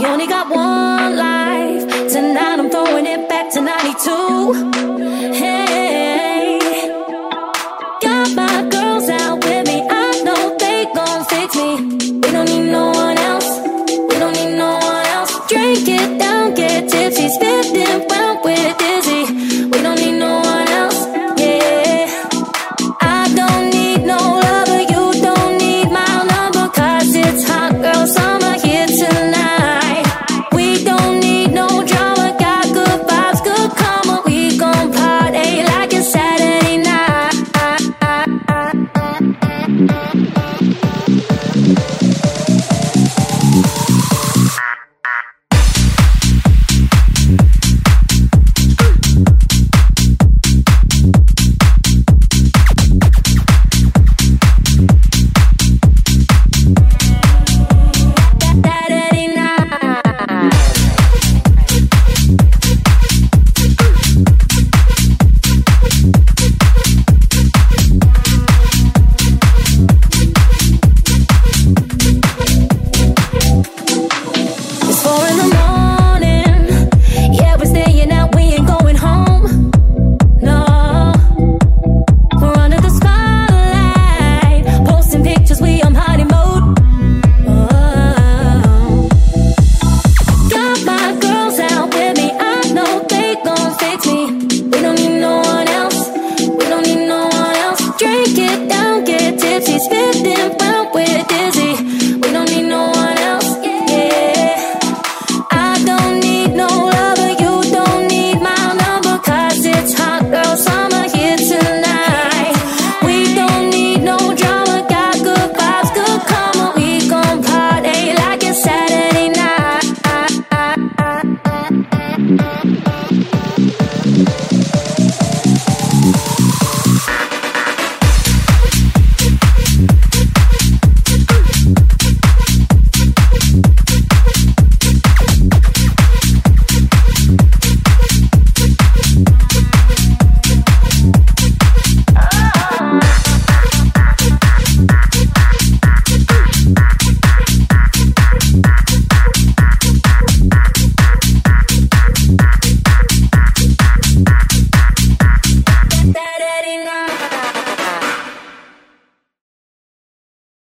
only got one life. Tonight I'm throwing it back to 92. Hey, got my girls out with me. I know they gon' fix me. We don't need no one else. We don't need no one else. Drink it down, get tipsy, spitting